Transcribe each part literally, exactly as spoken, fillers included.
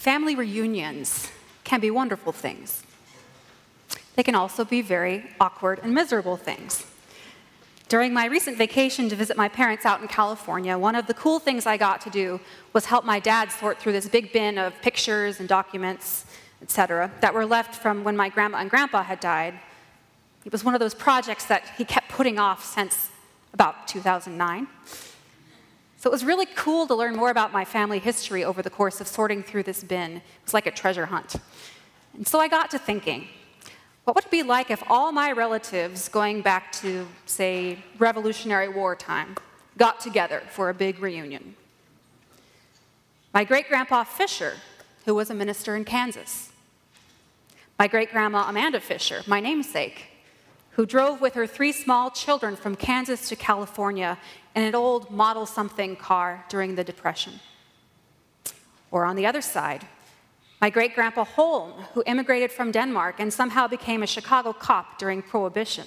family reunions can be wonderful things. They can also be very awkward and miserable things. During my recent vacation to visit my parents out in California, one of the cool things I got to do was help my dad sort through this big bin of pictures and documents, et cetera, that were left from when my grandma and grandpa had died. It was one of those projects that he kept putting off since about two thousand nine. So it was really cool to learn more about my family history over the course of sorting through this bin. It was like a treasure hunt. And so I got to thinking, what would it be like if all my relatives going back to, say, Revolutionary War time got together for a big reunion? My great-grandpa Fisher, who was a minister in Kansas. My great-grandma Amanda Fisher, my namesake, who drove with her three small children from Kansas to California in an old Model something car during the Depression. Or on the other side, my great-grandpa Holm, who immigrated from Denmark and somehow became a Chicago cop during Prohibition.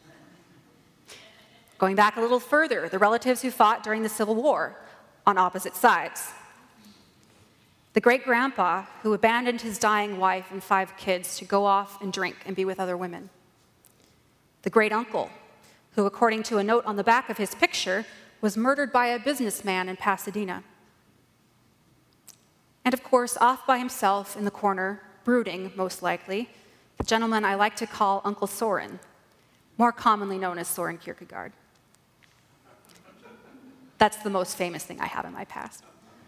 Going back a little further, the relatives who fought during the Civil War on opposite sides. The great-grandpa who abandoned his dying wife and five kids to go off and drink and be with other women. The great-uncle who, according to a note on the back of his picture, was murdered by a businessman in Pasadena. And of course, off by himself in the corner, brooding, most likely, the gentleman I like to call Uncle Soren, more commonly known as Soren Kierkegaard. That's the most famous thing I have in my past.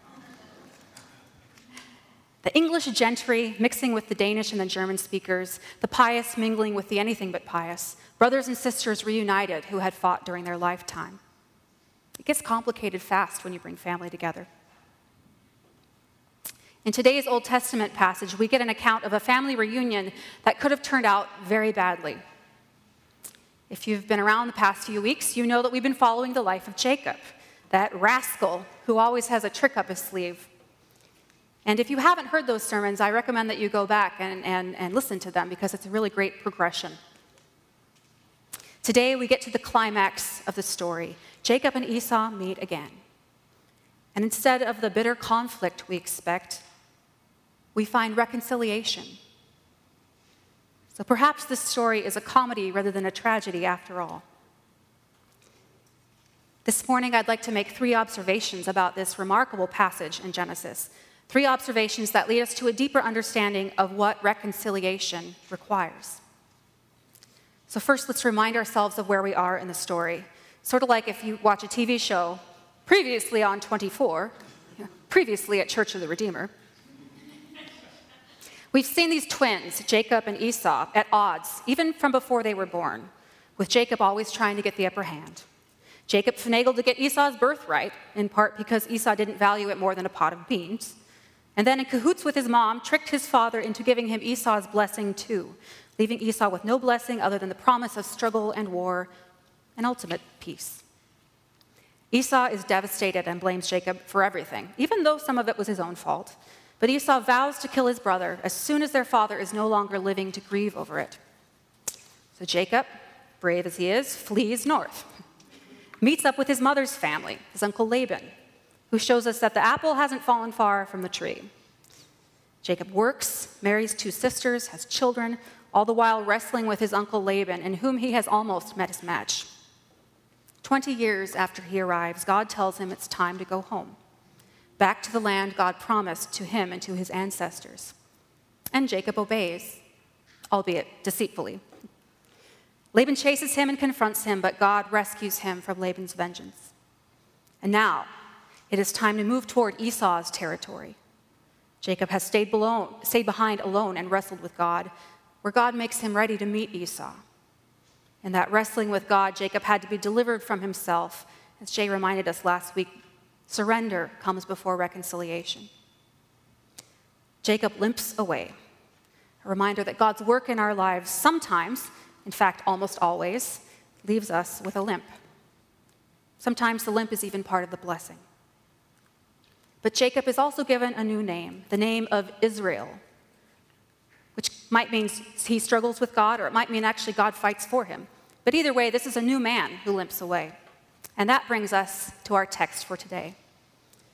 The English gentry mixing with the Danish and the German speakers, the pious mingling with the anything but pious, brothers and sisters reunited who had fought during their lifetime. It gets complicated fast when you bring family together. In today's Old Testament passage, we get an account of a family reunion that could have turned out very badly. If you've been around the past few weeks, you know that we've been following the life of Jacob, that rascal who always has a trick up his sleeve. And if you haven't heard those sermons, I recommend that you go back and, and, and listen to them because it's a really great progression. Today, we get to the climax of the story. Jacob and Esau meet again. And instead of the bitter conflict we expect, we find reconciliation. So perhaps this story is a comedy rather than a tragedy after all. This morning, I'd like to make three observations about this remarkable passage in Genesis. Three observations that lead us to a deeper understanding of what reconciliation requires. So first, let's remind ourselves of where we are in the story. Sort of like if you watch a T V show, previously on twenty-four, previously at Church of the Redeemer. We've seen these twins, Jacob and Esau, at odds, even from before they were born, with Jacob always trying to get the upper hand. Jacob finagled to get Esau's birthright, in part because Esau didn't value it more than a pot of beans. And then in cahoots with his mom, tricked his father into giving him Esau's blessing too, leaving Esau with no blessing other than the promise of struggle and war and ultimate peace. Esau is devastated and blames Jacob for everything, even though some of it was his own fault. But Esau vows to kill his brother as soon as their father is no longer living to grieve over it. So Jacob, brave as he is, flees north, meets up with his mother's family, his uncle Laban, who shows us that the apple hasn't fallen far from the tree. Jacob works, marries two sisters, has children, all the while wrestling with his uncle Laban, in whom he has almost met his match. Twenty years after he arrives, God tells him it's time to go home, back to the land God promised to him and to his ancestors. And Jacob obeys, albeit deceitfully. Laban chases him and confronts him, but God rescues him from Laban's vengeance. And now, it is time to move toward Esau's territory. Jacob has stayed, below, stayed behind alone and wrestled with God, where God makes him ready to meet Esau. In that wrestling with God, Jacob had to be delivered from himself. As Jay reminded us last week, surrender comes before reconciliation. Jacob limps away, a reminder that God's work in our lives sometimes, in fact almost always, leaves us with a limp. Sometimes the limp is even part of the blessing. But Jacob is also given a new name, the name of Israel, which might mean he struggles with God, or it might mean actually God fights for him. But either way, this is a new man who limps away. And that brings us to our text for today.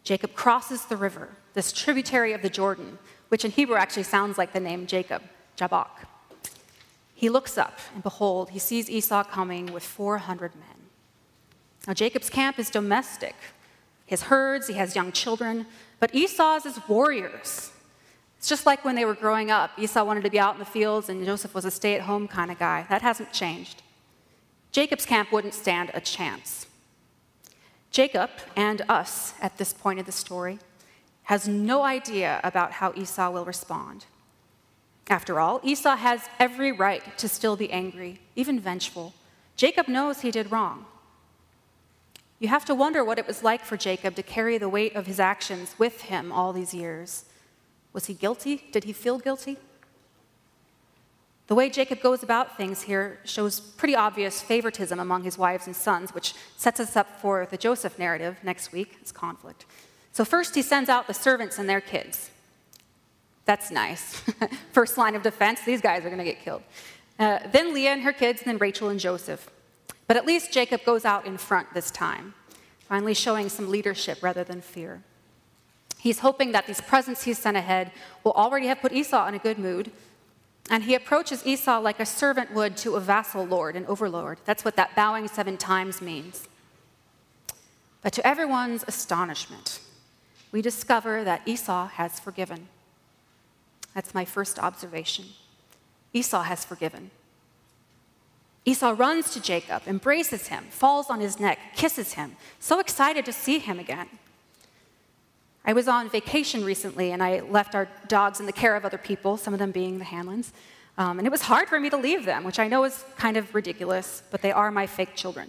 Jacob crosses the river, this tributary of the Jordan, which in Hebrew actually sounds like the name Jacob, Jabbok. He looks up, and behold, he sees Esau coming with four hundred men. Now, Jacob's camp is domestic. He has herds, he has young children, but Esau's is warriors. It's just like when they were growing up. Esau wanted to be out in the fields, and Joseph was a stay-at-home kind of guy. That hasn't changed. Jacob's camp wouldn't stand a chance. Jacob, and us at this point in the story, has no idea about how Esau will respond. After all, Esau has every right to still be angry, even vengeful. Jacob knows he did wrong. You have to wonder what it was like for Jacob to carry the weight of his actions with him all these years. Was he guilty? Did he feel guilty? The way Jacob goes about things here shows pretty obvious favoritism among his wives and sons, which sets us up for the Joseph narrative next week. It's conflict. So first he sends out the servants and their kids. That's nice. First line of defense, these guys are going to get killed. Uh, then Leah and her kids, and then Rachel and Joseph. But at least Jacob goes out in front this time, finally showing some leadership rather than fear. He's hoping that these presents he's sent ahead will already have put Esau in a good mood, and he approaches Esau like a servant would to a vassal lord, an overlord. That's what that bowing seven times means. But to everyone's astonishment, we discover that Esau has forgiven. That's my first observation. Esau has forgiven. Esau runs to Jacob, embraces him, falls on his neck, kisses him, so excited to see him again. I was on vacation recently, and I left our dogs in the care of other people, some of them being the Hanlons. Um, and it was hard for me to leave them, which I know is kind of ridiculous, but they are my fake children.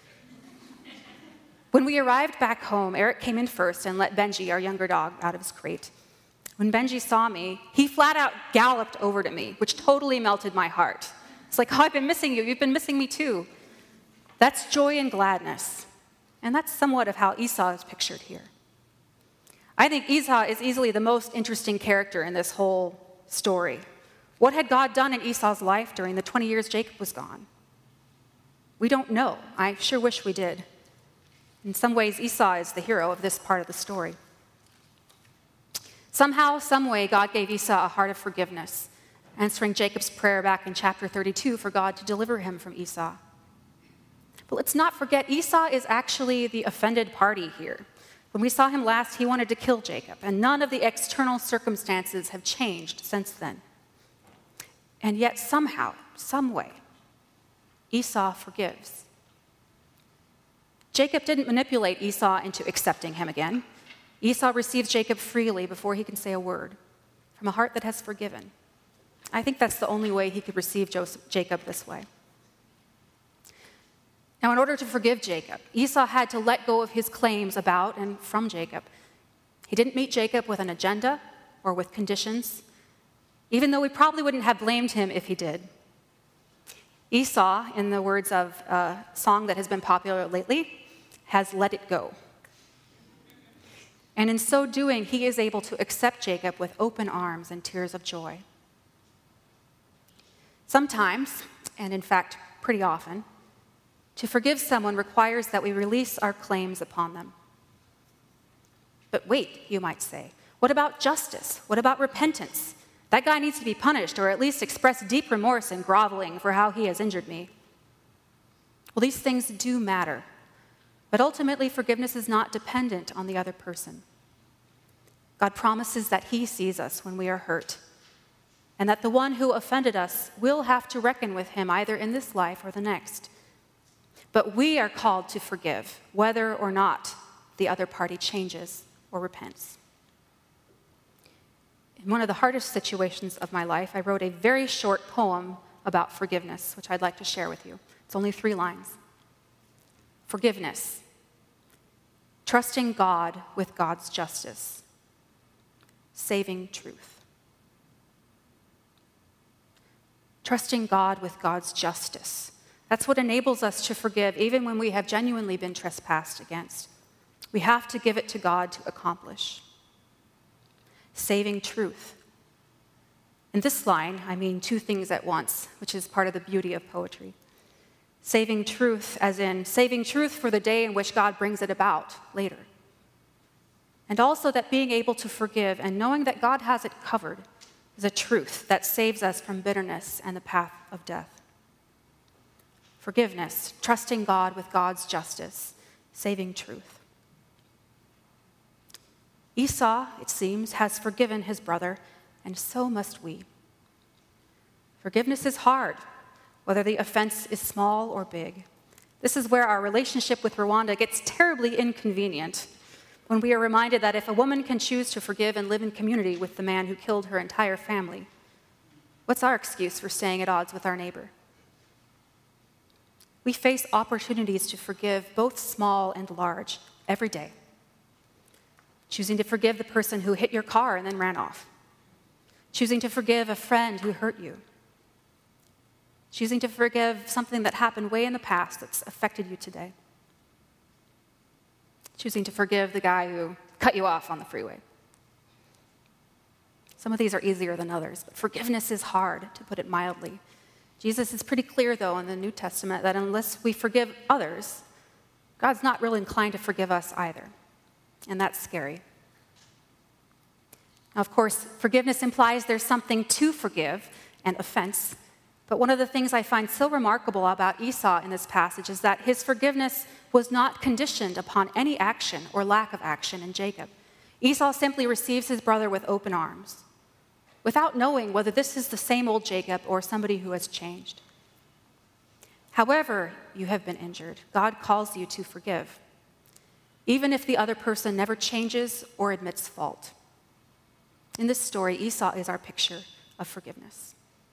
When we arrived back home, Eric came in first and let Benji, our younger dog, out of his crate. When Benji saw me, he flat out galloped over to me, which totally melted my heart. It's like, oh, I've been missing you. You've been missing me too. That's joy and gladness. And that's somewhat of how Esau is pictured here. I think Esau is easily the most interesting character in this whole story. What had God done in Esau's life during the twenty years Jacob was gone? We don't know. I sure wish we did. In some ways, Esau is the hero of this part of the story. Somehow, some way, God gave Esau a heart of forgiveness, answering Jacob's prayer back in chapter thirty-two for God to deliver him from Esau. But let's not forget, Esau is actually the offended party here. When we saw him last, he wanted to kill Jacob, and none of the external circumstances have changed since then. And yet, somehow, some way, Esau forgives. Jacob didn't manipulate Esau into accepting him again. Esau receives Jacob freely before he can say a word, from a heart that has forgiven. I think that's the only way he could receive Joseph, Jacob this way. Now, in order to forgive Jacob, Esau had to let go of his claims about and from Jacob. He didn't meet Jacob with an agenda or with conditions, even though we probably wouldn't have blamed him if he did. Esau, in the words of a song that has been popular lately, has let it go. And in so doing, he is able to accept Jacob with open arms and tears of joy. Sometimes, and in fact, pretty often, to forgive someone requires that we release our claims upon them. But wait, you might say, what about justice? What about repentance? That guy needs to be punished, or at least express deep remorse and groveling for how he has injured me. Well, these things do matter, but ultimately forgiveness is not dependent on the other person. God promises that he sees us when we are hurt, and that the one who offended us will have to reckon with him either in this life or the next. But we are called to forgive, whether or not the other party changes or repents. In one of the hardest situations of my life, I wrote a very short poem about forgiveness, which I'd like to share with you. It's only three lines. Forgiveness. Trusting God with God's justice. Saving truth. Trusting God with God's justice. That's what enables us to forgive, even when we have genuinely been trespassed against. We have to give it to God to accomplish. Saving truth. In this line, I mean two things at once, which is part of the beauty of poetry. Saving truth, as in saving truth for the day in which God brings it about later. and also that being able to forgive and knowing that God has it covered is a truth that saves us from bitterness and the path of death. Forgiveness, trusting God with God's justice, saving truth. Esau, it seems, has forgiven his brother, and so must we. Forgiveness is hard, whether the offense is small or big. This is where our relationship with Rwanda gets terribly inconvenient, when we are reminded that if a woman can choose to forgive and live in community with the man who killed her entire family, what's our excuse for staying at odds with our neighbor? We face opportunities to forgive, both small and large, every day. Choosing to forgive the person who hit your car and then ran off. Choosing to forgive a friend who hurt you. Choosing to forgive something that happened way in the past that's affected you today. Choosing to forgive the guy who cut you off on the freeway. Some of these are easier than others, but forgiveness is hard, to put it mildly. Jesus is pretty clear, though, in the New Testament that unless we forgive others, God's not really inclined to forgive us either. And that's scary. Now, of course, forgiveness implies there's something to forgive, an offense. But one of the things I find so remarkable about Esau in this passage is that his forgiveness was not conditioned upon any action or lack of action in Jacob. Esau simply receives his brother with open arms, without knowing whether this is the same old Jacob or somebody who has changed. However you have been injured, God calls you to forgive, even if the other person never changes or admits fault. In this story, Esau is our picture of forgiveness.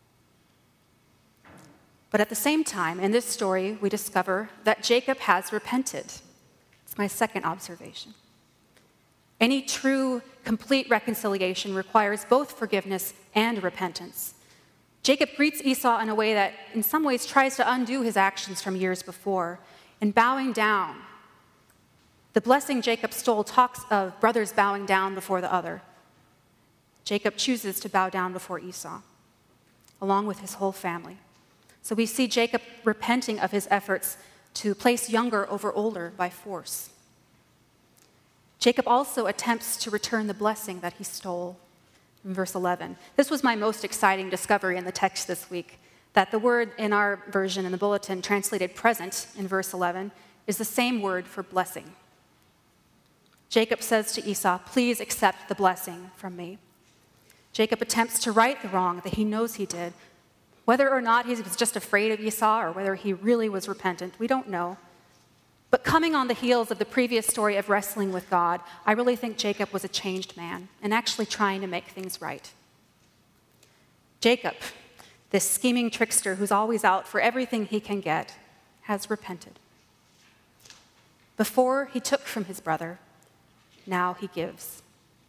But at the same time, in this story, we discover that Jacob has repented. It's my second observation. Any true, complete reconciliation requires both forgiveness and repentance. Jacob greets Esau in a way that, in some ways, tries to undo his actions from years before. In bowing down, the blessing Jacob stole talks of brothers bowing down before the other. Jacob chooses to bow down before Esau, along with his whole family. So we see Jacob repenting of his efforts to place younger over older by force. Jacob also attempts to return the blessing that he stole. In verse eleven, this was my most exciting discovery in the text this week, that the word in our version in the bulletin translated present in verse eleven is the same word for blessing. Jacob says to Esau, please accept the blessing from me. Jacob attempts to right the wrong that he knows he did. Whether or not he was just afraid of Esau or whether he really was repentant, we don't know. But coming on the heels of the previous story of wrestling with God, I really think Jacob was a changed man and actually trying to make things right. Jacob, this scheming trickster who's always out for everything he can get, has repented. Before he took from his brother, now he gives.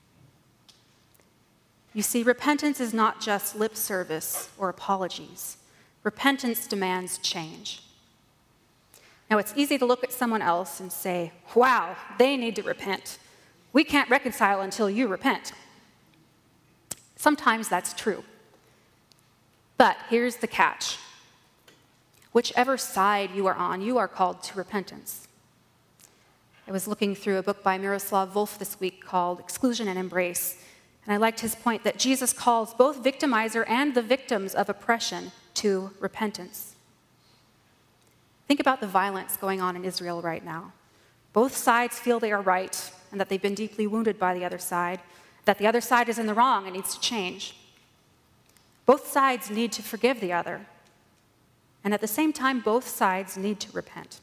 You see, repentance is not just lip service or apologies. Repentance demands change. Now, it's easy to look at someone else and say, wow, they need to repent. We can't reconcile until you repent. Sometimes that's true. But here's the catch. Whichever side you are on, you are called to repentance. I was looking through a book by Miroslav Volf this week called Exclusion and Embrace, and I liked his point that Jesus calls both victimizer and the victims of oppression to repentance. Think about the violence going on in Israel right now. Both sides feel they are right and that they've been deeply wounded by the other side, that the other side is in the wrong and needs to change. Both sides need to forgive the other, and at the same time, both sides need to repent.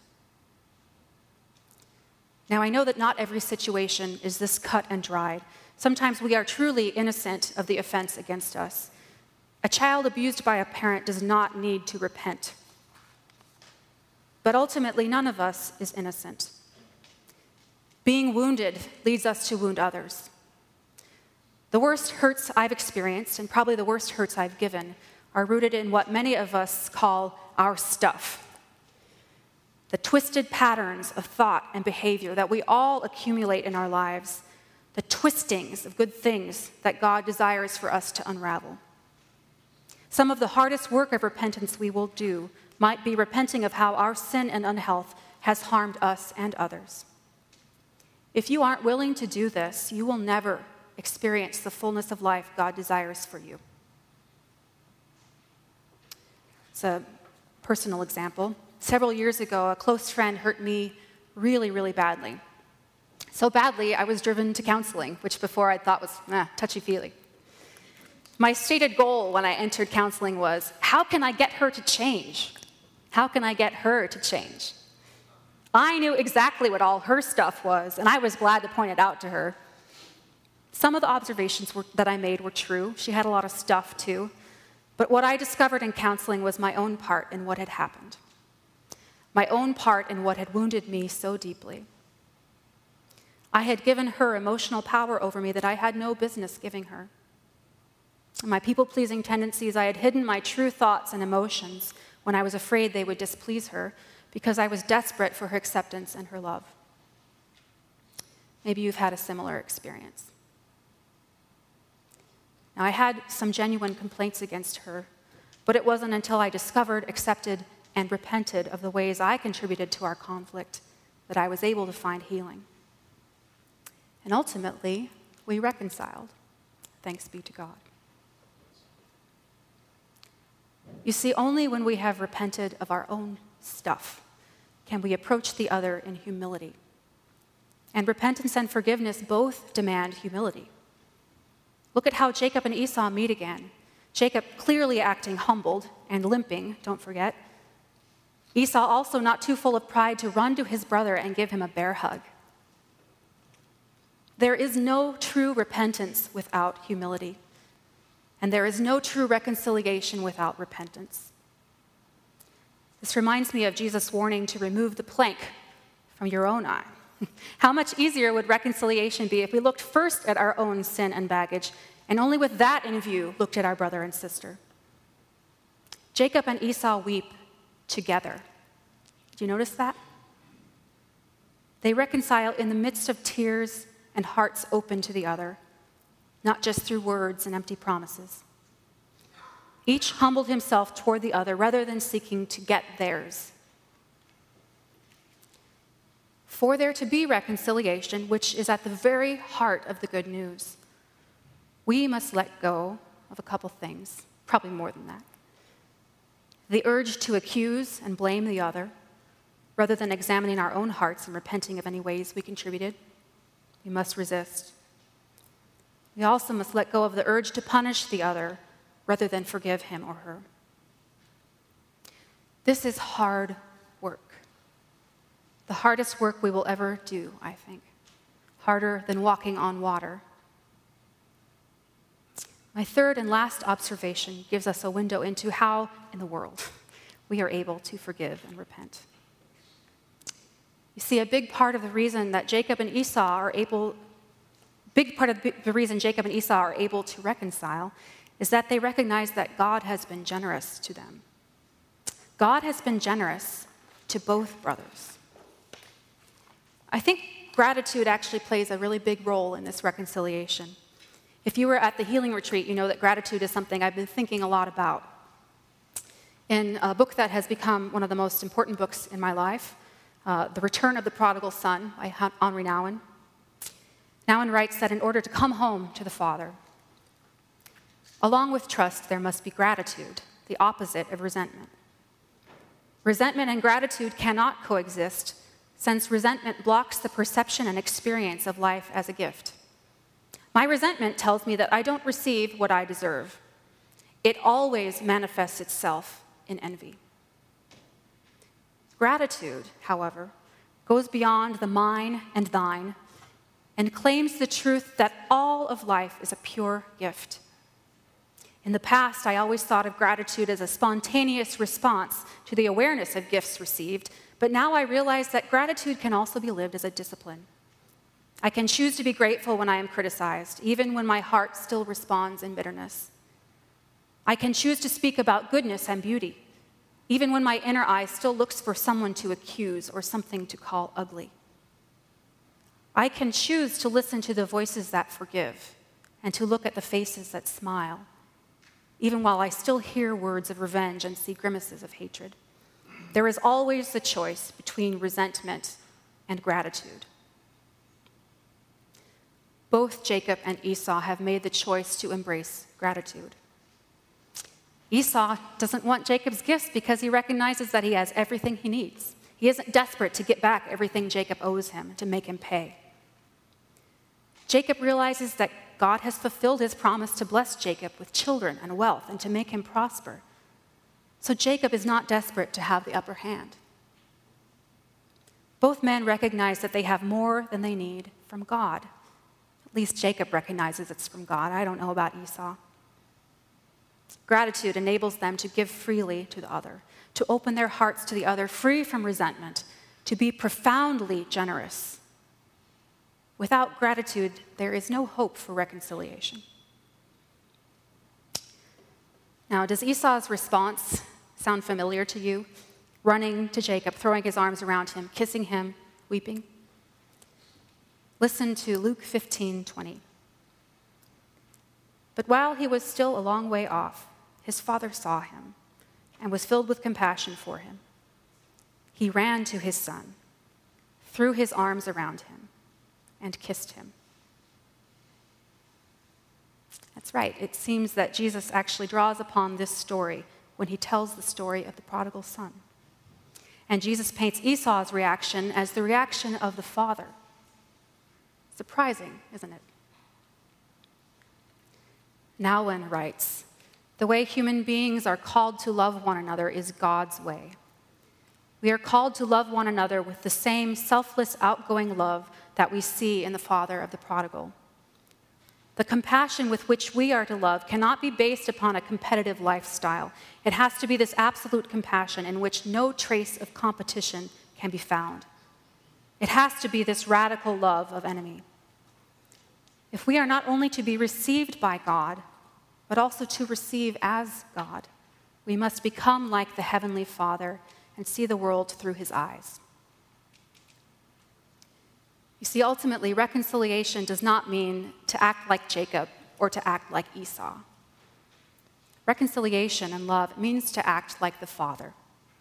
Now, I know that not every situation is this cut and dried. Sometimes we are truly innocent of the offense against us. A child abused by a parent does not need to repent. But ultimately, none of us is innocent. Being wounded leads us to wound others. The worst hurts I've experienced, and probably the worst hurts I've given, are rooted in what many of us call our stuff. The twisted patterns of thought and behavior that we all accumulate in our lives, the twistings of good things that God desires for us to unravel. Some of the hardest work of repentance we will do might be repenting of how our sin and unhealth has harmed us and others. If you aren't willing to do this, you will never experience the fullness of life God desires for you. It's a personal example. Several years ago, a close friend hurt me really, really badly. So badly, I was driven to counseling, which before I thought was eh, touchy-feely. My stated goal when I entered counseling was, how can I get her to change? How can I get her to change? I knew exactly what all her stuff was, and I was glad to point it out to her. Some of the observations were, that I made were true. She had a lot of stuff, too. But what I discovered in counseling was my own part in what had happened. My own part in what had wounded me so deeply. I had given her emotional power over me that I had no business giving her. In my people-pleasing tendencies, I had hidden my true thoughts and emotions when I was afraid they would displease her because I was desperate for her acceptance and her love. Maybe you've had a similar experience. Now, I had some genuine complaints against her, but it wasn't until I discovered, accepted, and repented of the ways I contributed to our conflict that I was able to find healing. And ultimately, we reconciled. Thanks be to God. You see, only when we have repented of our own stuff can we approach the other in humility. And repentance and forgiveness both demand humility. Look at how Jacob and Esau meet again. Jacob clearly acting humbled and limping, don't forget. Esau also not too full of pride to run to his brother and give him a bear hug. There is no true repentance without humility, and there is no true reconciliation without repentance. This reminds me of Jesus' warning to remove the plank from your own eye. How much easier would reconciliation be if we looked first at our own sin and baggage, and only with that in view looked at our brother and sister? Jacob and Esau weep together. Did you notice that? They reconcile in the midst of tears and hearts open to the other, not just through words and empty promises. Each humbled himself toward the other rather than seeking to get theirs. For there to be reconciliation, which is at the very heart of the good news, we must let go of a couple things, probably more than that. The urge to accuse and blame the other, rather than examining our own hearts and repenting of any ways we contributed. We must resist. We also must let go of the urge to punish the other rather than forgive him or her. This is hard work. The hardest work we will ever do, I think. Harder than walking on water. My third and last observation gives us a window into how, in the world, we are able to forgive and repent. You see, a big part of the reason that Jacob and Esau are able, big part of the reason Jacob and Esau are able to reconcile is that they recognize that God has been generous to them. God has been generous to both brothers. I think gratitude actually plays a really big role in this reconciliation. If you were at the healing retreat, you know that gratitude is something I've been thinking a lot about. In a book that has become one of the most important books in my life, uh, The Return of the Prodigal Son by Henri Nouwen, Nouwen writes that in order to come home to the Father, along with trust, there must be gratitude, the opposite of resentment. Resentment and gratitude cannot coexist, since resentment blocks the perception and experience of life as a gift. My resentment tells me that I don't receive what I deserve. It always manifests itself in envy. Gratitude, however, goes beyond the mine and thine and claims the truth that all of life is a pure gift. In the past, I always thought of gratitude as a spontaneous response to the awareness of gifts received, but now I realize that gratitude can also be lived as a discipline. I can choose to be grateful when I am criticized, even when my heart still responds in bitterness. I can choose to speak about goodness and beauty, even when my inner eye still looks for someone to accuse or something to call ugly. I can choose to listen to the voices that forgive and to look at the faces that smile, even while I still hear words of revenge and see grimaces of hatred. There is always the choice between resentment and gratitude. both Jacob and Esau have made the choice to embrace gratitude. Esau doesn't want Jacob's gifts because he recognizes that he has everything he needs. He isn't desperate to get back everything Jacob owes him, to make him pay. Jacob realizes that God has fulfilled his promise to bless Jacob with children and wealth and to make him prosper. So Jacob is not desperate to have the upper hand. Both men recognize that they have more than they need from God. At least Jacob recognizes it's from God. I don't know about Esau. Gratitude enables them to give freely to the other, to open their hearts to the other, free from resentment, to be profoundly generous. Without gratitude, there is no hope for reconciliation. Now, does Esau's response sound familiar to you? Running to Jacob, throwing his arms around him, kissing him, weeping? Listen to Luke fifteen twenty. But while he was still a long way off, his father saw him and was filled with compassion for him. He ran to his son, threw his arms around him, and kissed him. That's right. It seems that Jesus actually draws upon this story when he tells the story of the prodigal son. And Jesus paints Esau's reaction as the reaction of the father. Surprising, isn't it? Nouwen writes, "The way human beings are called to love one another is God's way. We are called to love one another with the same selfless, outgoing love that we see in the father of the prodigal. The compassion with which we are to love cannot be based upon a competitive lifestyle. It has to be this absolute compassion in which no trace of competition can be found. It has to be this radical love of enemy. If we are not only to be received by God, but also to receive as God, we must become like the Heavenly Father and see the world through his eyes." You see, ultimately, reconciliation does not mean to act like Jacob or to act like Esau. Reconciliation and love means to act like the Father.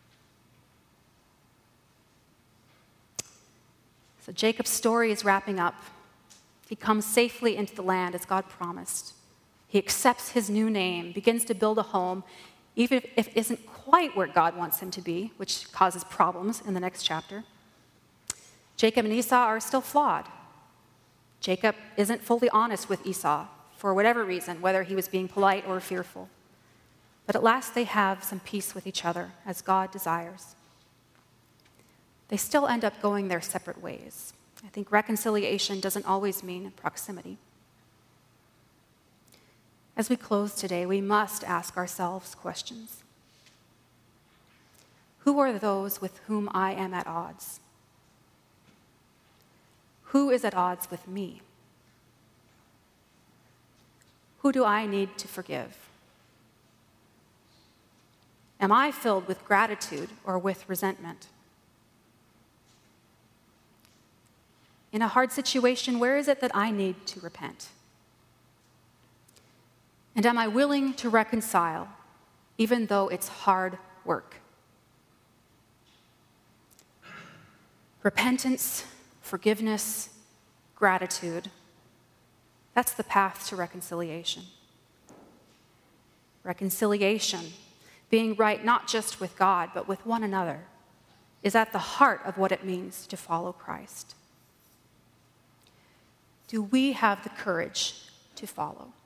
So Jacob's story is wrapping up. He comes safely into the land as God promised. He accepts his new name, begins to build a home, even if it isn't quite where God wants him to be, which causes problems in the next chapter. Jacob and Esau are still flawed. Jacob isn't fully honest with Esau for whatever reason, whether he was being polite or fearful. But at last they have some peace with each other, as God desires. They still end up going their separate ways. I think reconciliation doesn't always mean proximity. As we close today, we must ask ourselves questions. Who are those with whom I am at odds? Who is at odds with me? Who do I need to forgive? Am I filled with gratitude or with resentment? In a hard situation, where is it that I need to repent? And am I willing to reconcile, even though it's hard work? Repentance, forgiveness, gratitude, that's the path to reconciliation. Reconciliation, being right not just with God, but with one another, is at the heart of what it means to follow Christ. Do we have the courage to follow?